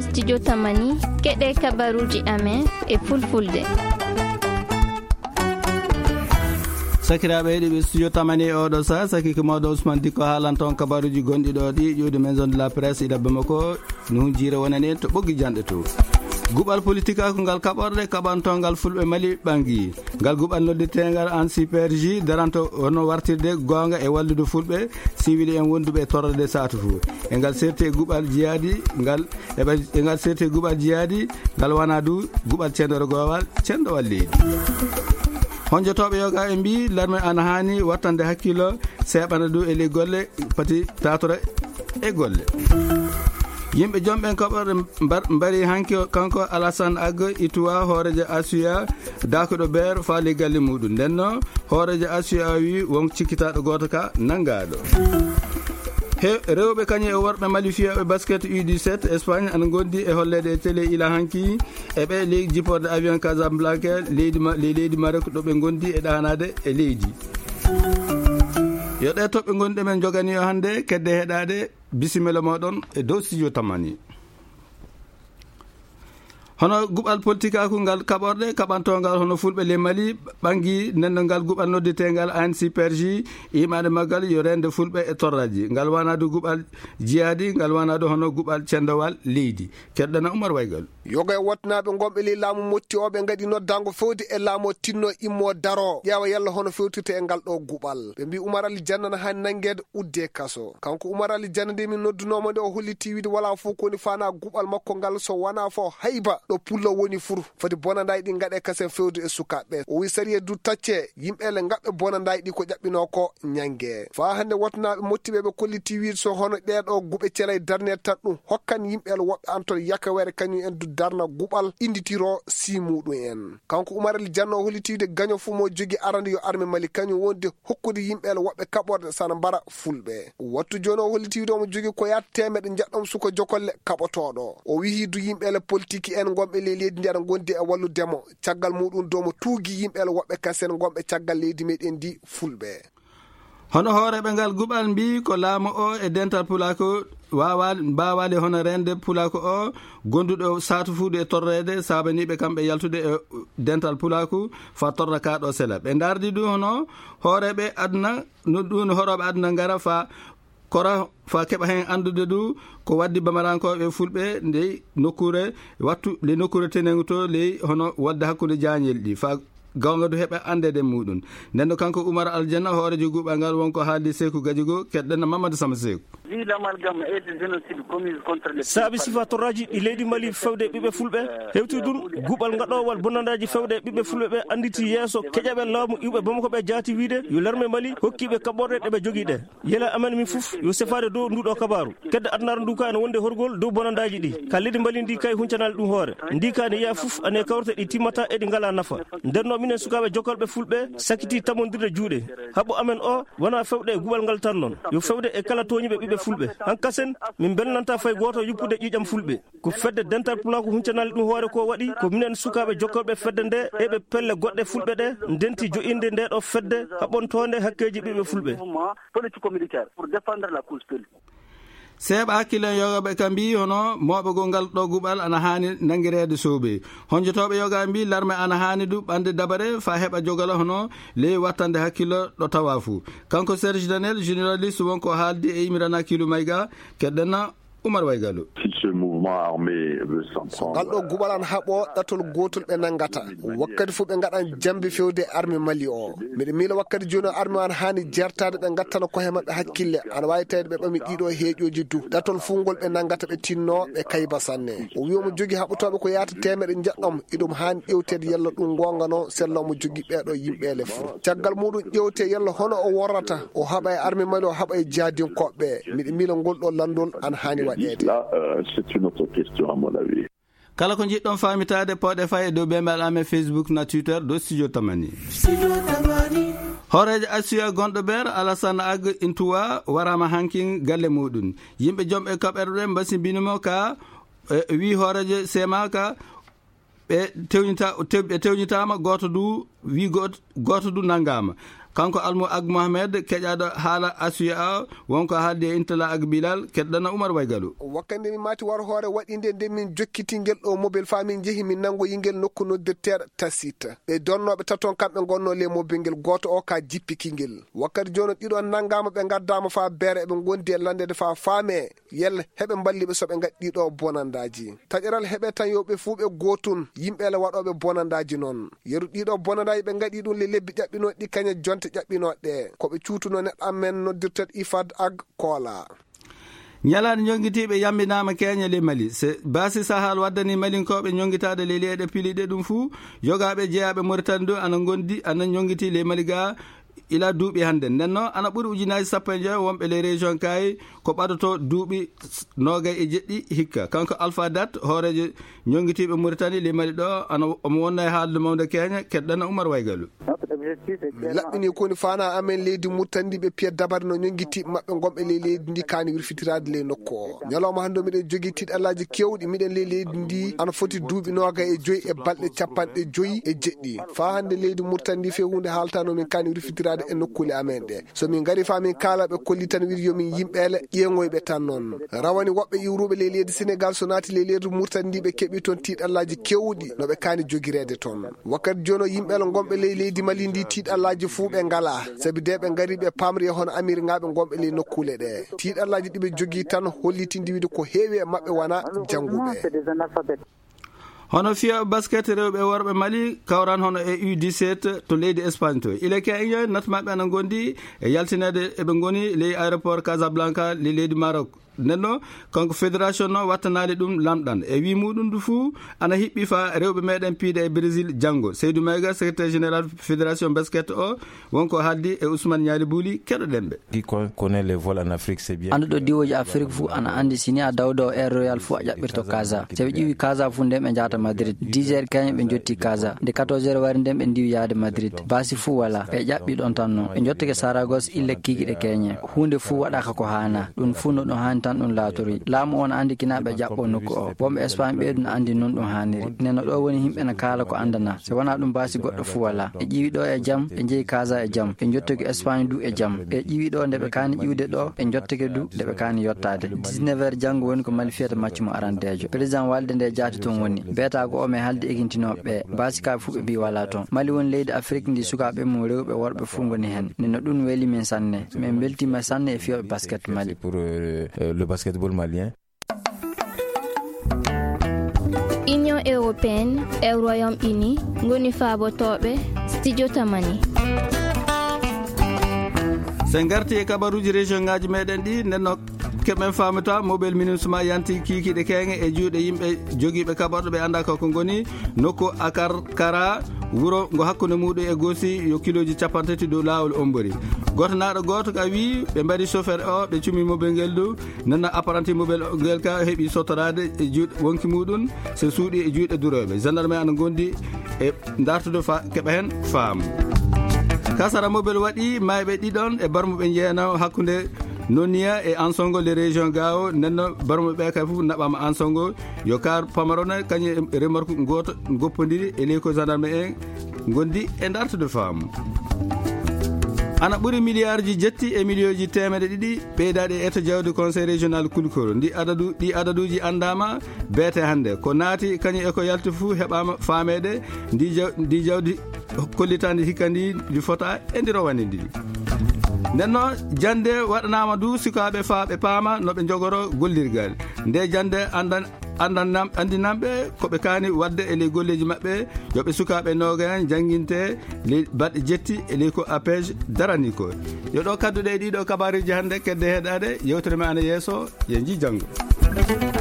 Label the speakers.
Speaker 1: studio Tamani keɗe kabaruji amen e fulfulde.
Speaker 2: sakiraɓe heeɗiɓe studio Tamani e oɗo sa saki ko mawɗo Ousmane Dikko haalan toon kabaruji gonɗi ɗo ɗi ƴewde maison de la presse ɗabbe makko no jiira wonani to ɓoggi janɗe to guɓal politique ko ngal kaɓorɗe kaɓantongal fulɓe Mali ɓangui ngal guɓal nodditegal en superji daranto hono wartirde gonga e wallude fulɓe siwili en wonduɓe e torrode satu fou e ngal serti e guɓal jiyadi ngal e ngal serti e guɓal jiyadi ngal wona du guɓal cendore gowal cendowal leydi honjotoɓe yoga e mbi larme ana hani wattande hakkilo seɓana du e ley golle pati tatora e golle yimɓe jomɓen kaɓorɗe mbari hanki kanko Alassane Aggo ituwa hoorejo Asuya dakoɗo beer faali galle muɗum ndenno hoorejo Asuya wi won cikkitaɗo goto ka nangaɗo rewɓe kañum e worɓe Mali fiyaɓe basket U17 Espagne ana gondi e hollede e télé ila hanki eɓe leydi jipporde avion Casablanca leydi Maroc ɗo ɓe gondi e ɗanade e leydi yo ɗe toɓɓe gonɗi men jogani o hannde kedde heɗade bisimilla moɗon e dow studio Tamani. hono guɓal politique ako ngal kaɓorɗe kaɓantogal hono fulɓe le Mali ɓangui nendo ngal guɓal nodditegal ANC perji imade maggal yo rende fulɓe e torraji ngal wanadu guɓal jiyadi ngal wanadu hono guɓal cendowal leydi keɗɗana Oumar Waygal
Speaker 3: yoga e watnaɓe gomɓe li laamu motti o ɓe gadi noddango fewde e laamu tinno immo daro ƴeewa yalla hono fewtirte e ngal ɗo guɓal ɓe mbi Oumar Ali Dianna na hani nanguede udde kaso kanko Oumar Ali Dianna nde min noddunomo nde o holliti wiide wala fof koni fana guɓal makko ngal so wona fo hayba ɗo pullo woni furu foti bonandaji ɗi gaɗe kasen fewde e sukaɓeɓe o wi sariya du tacce yimɓele gaɓɓe bonandaji ɗi ko ƴaɓɓino ko ñangue fa hande watnaɓe mottiɓe ɓe kolliti wiide so hono ɗeɗo guɓe cela e darnede tan ɗum hokkan yimɓele woɓɓe antol yakawere kañum en du darna guɓal inditiro simuɗum en kanko Oumar Ali Dianna o hollitiide gaño fu mo jogui arande yo armé Mali kañum wonde hokkude yimɓele woɓɓe kaɓorde sana mbara fulɓe wattu joni o hollitiide omo jogui ko yata temeɗe jaɗɗom suko jokolle kaɓotoɗo o wi du yimɓele politique en gomɓe leydi ndi aɗa gondi e walludemo caggal muɗum domo tuugi yimɓele woɓɓe kasen gomɓe caggal leydi meɗen ndi fulɓe
Speaker 2: hono hooreɓe ngal guɓal mbi ko laamu o e dental pulako mbawali hono rende pulako o gonduɗo satu fuuɗu e torrede sabaniɓe kamɓe yaltude e dental pulako fa torra kaɗo sela ɓe dardi du hono hooreɓe aduna no ɗum horoɓe aduna gara fa kora fa keɓa hen andude du ko waddi bamarankoɓe fulɓe nde nokkure wattu le nokkure tenengu to ley hono wadde hakkude jañel ɗi fa gawgadu heɓe andede muɗum nden kanko Oumar Ali Dianna hoorejo guɓal ngal wonko haaldi Sékou Gadjigo keɗɗenno Mamadou Sama Sékou
Speaker 4: saabi sifa torraji ɗi leydi Mali fewde ɓiɓe fulɓe hewti ɗum guɓal gaɗowal bonandaji fewde ɓiɓe fulɓe ɓe anditi yeeso keƴaɓe laamu iwɓe Bamako ɓe jaati wiide yo larme Mali hokkiɓe kaɓorɗe ɗeɓe joguiɗe yela amen min foof yo sefade dow nduɗo kabaru kedde adnara ndu ka ene wonde horgol dow bonandaji ɗi ka leydi Mali ndi kay huncanali ɗum hoore ndi ka ne yiya foof ane kawrte ɗi timmata e ɗi ngala nafa ndenno minen sukaɓe jokalɓe fulɓe sakkiti tammodirde juuɗe haɓɓo amen o wona fewde e guɓal ngal tan noon yo fewde e kala toñiɓe ɓiɓe fulɓe hankasen min belnanta fay goto yuppude ƴiƴam fulɓe ko fedde dental pulako huncanali ɗum hoore ko waɗi ko minen sukaɓe jokkalɓe fedde nde eɓe pelle goɗɗe fulɓe ɗe ndenti joƴinde nde ɗo fedde haɓontonde hakkeji ɓiɓe fulɓe
Speaker 2: seeɓa hakkilen yogaɓe ka mbi hono moɓegol ngal ɗo guɓal ana hani nanguirede sowɓe honjotoɓe yoga mbi larme ana hani du ɓande dabare fa heɓa jogala hono ley wattande hakkilo ɗo tawa fou kanko Serge Daniel journaliste wonko haaldi e yimiran hakkilo mayga keɗɗenna Oumar Waygalou
Speaker 3: ngal ɗo guɓal an haaɓo ɗatol gotol ɓe nangata wakkati fof ɓe gaɗan jambe fewde armé Mali o mbiɗa miila wakkati joni o armé an hani jertade ɓe gattana koye mabɓe hakkille ana wawi tawde ɓe ɓami ɗiɗo heeƴoji du ɗatol fungol ɓe nangata ɓe tinno ɓe kayba sanne o wi omo jogui haɓotoɓe ko yata temeɗe jaɗɗom iɗum hani ƴewtede yalla ɗum gongano sella omo jogui ɓeɗo yimɓele fo caggal muɗum ƴewte yalla hono o worrata o haɓa e armé Mali o haɓa e jadinkoɓeɓe mbiɗa miila ngol ɗo landol ana hani waɗede
Speaker 5: c'est une autre question à mon avis.
Speaker 2: kala ko jiɗɗon famitade poɗe fay dow ɓemɓal amen Facebook na Twitter do studio Tamani hoorejo Asuya gonɗo beer Alassane Aggo intuwa warama hankin galle muɗum yimɓe jomɓe kaɓerɗe mbasibinimo ka wi hoorejo sema ka ɓe tewnitama goto du wi goto du nangama kanko Almo Ag Mohamed keƴaɗo haala asuya wonko haalde e intala Ag Bilal keɗɗana Oumar Waygalu.
Speaker 3: wakkande mi mati war hoore waɗinde nde min jokkitingel ɗo mobile fa min jeehi min nango yingel nokku noddirteɗo Tasita ɓe donnoɓe taton kamɓe gonno le mobile ngel goto o ka jippikingel wakkati joni ɗiɗo nangama ɓe gaddama fa beere eɓe gondi e landede fa faame yella heɓe balliɓe soɓe gaddi ɗo bonandaji taƴeral heɓe tan yoɓe fu ɓe gotun yimɓele waɗoɓe bonandaji noon yeru ɗiɗo bonandaji ɓe gaɗi ɗum le lebbi ƴaɓɓinoɗe ɗi kañe jonte ƴaɓɓinoɗe koɓe cuutuno neɗɗo amen noddirteɗo Ifad Ag Kola.
Speaker 2: ñalade jongitiɓe yambinama keñe le Mali se basi sahal waddani malinkoɓe jongitade le leeɗe piliɗe ɗum fuu jogaɓe jeeyaɓe Mauritanie ɗo ana jongiti le Mali ga ila duuɓi hande nenno ana ɓuuri ujunaji 15 wonɓe les région kayi ko ɓadoto duuɓi 27 hikka kanko Alpha Dat hoorejo jongitiɓe Mauritanie le Mali ɗo omo wonna e haalde mawde keñe keɗɗana Oumar Waygalu.
Speaker 3: laɓɓini koni fana amen leydi Mauritanie ɓe piya dabare no jongitiɓe mabɓe gomɓe le leydi ndi kani wirfitirade le nokku o ñalawma hande miɗen jogui tiɗallaji kewɗi miɗen le leydi ndi ana foti duuɓi 25 e balɗe 50 fa hande leydi Mauritanie ndi fe hunde haaltano min kani wirfitirade e nokkule amen ɗe so min gari fa min kala ɓe kolli tan wiide yomin yimɓele ƴeeŋoyɓe tan noon rawani woɓɓe iwruɓe le leydi Sénégal so naati le leydi Mauritanie ndi ɓe keeɓi toon tiɗallaji kewɗi noɓe kani jogirede toon wakkati joni yimɓele gomɓe le leydi Mali ndi tiɗallaji fuu ɓe ngala sabi de ɓe gari ɓe pamri e hono Amir ngaɓe gomɓe le nokkule ɗe tiɗallaji ɗiɓe jogui tan hollitindi wiide ko heewi e mabɓe wona jangguɓe.
Speaker 2: hono fiya basket rewɓe worɓe Mali kawran hono e U17 to leydi Espagne to ile keñe nat mabɓe ana gondi e yaltinede eɓe goni ley aéroport Casablanca le leydi Maroc nenno kanko fédération no wattanali ɗum lamɗan e wi muɗum du fuu ana hiɓɓi fa rewɓe meɗen piide e Brésil janggo Seydou Mayga secrétaire général fédération basket o wonko haaldi e Ousmane Niali Bouli keɗoɗenɓe.
Speaker 6: qui connaît les vols en Afrique c'est bien
Speaker 7: anduɗo diwoji Afrique fuu ana andi sini a dawdo Air Royal fuu a ƴaɓɓirto Casa so ɓe ƴiwi Casa fuu nden ɓe jahata Madrid 10 heures kañum ɓe jotti Casa nde 14 heures wari nden ɓe ndiwi yaade Madrid basi fuu wala ɓe ƴaɓɓi ɗon tan noon ɓe jottike Saragosse ille kikiɗe keñe hunde fuu waɗaka ko hana ɗum fuu no ɗum hani tan ɗum laatori laamu on andi kinaɓe jaɓɓo nokku o wonɓe Espagne ɓeydu no andi noon ɗum hanniri nenno ɗo woni yimɓe ne kaala ko andana so wona ɗum basi goɗɗo fuu wala ɓe ƴiwi ɗo e jaam ɓe jeeyi Casa e jaam ɓe jottiki Espagne du e jaam ɓe ƴiwi ɗo nde ɓe kani ƴiwde ɗo ɓe jottike du nde ɓe kani yottade 19 heures janggo woni ko Mali fiyata maccu mo arandejo président walde nde jaati toon woni beetago o me halde egintinoɓe ɓe basikaɓe fuu ɓe mbi wala toon Mali woni leydi Afrique ndi sukaɓe mum rewɓe worɓe fuu goni hen nenno ɗum weeli min sanne min beltima sanne e fiyoɓe basket Mali
Speaker 6: pour le basketball malien.
Speaker 1: Union européenne e Royaume-Uni ngoni faabotoɓe studio tamani.
Speaker 2: sen garti e kabaruji région ngaji meɗen ɗi nenno keɓen famata mobile minusma yanti kikiɗe keŋe e juuɗe yimɓe joguiɓe kaɓorɗo ɓe anda koko goni nokku akar kara wuro ngo hakkude muɗum e Gossi yo kiloji 50 dow lawol Ombori goto naɗo goto ka wi ɓe mbaɗi chauffeur o ɓe cumi mobile ngel du nanno apprenti mobile ngel ka heeɓi sottorade e juuɗe wonki muɗum so suuɗi e juuɗe duroɓe gendarme ana gondi e dartude keɓa hen faamu kasara mobile waɗi mayɓe ɗiɗon e barmuɓe jeena hakkude Nonia e Ansongo les région Gao nenno barmo ɓe kay fof naɓama Ansongo yo kar pamarone kañum e remarque goto goppodiri e leyko gendarme en gondi e dartude faamu ana ɓuuri milliard ji jetti e million ji temedde ɗiɗi ɓeydaɗe e eto jawdi conseil régional Kulkoro ɗi adaduji andama beete hande ko naati kañum eko yalti fou heɓama famede ndi jawdi kollitandi hikka ndi fota e ndi rowani ndi nenno jande waɗanama du sukaɓe faaɓe paama noɓe jogoro gollirgal nde jande andinamɓe koɓe kani wadde e ley golleji mabɓe yoɓe sukaɓe nogaen jangguinte ley baɗɗe jetti e ley ko APEJ darani ko yoɗo kadduɗe ɗiɗo kabariji hande kedde heɗade yewtere me ana yeeso yen ji janggo.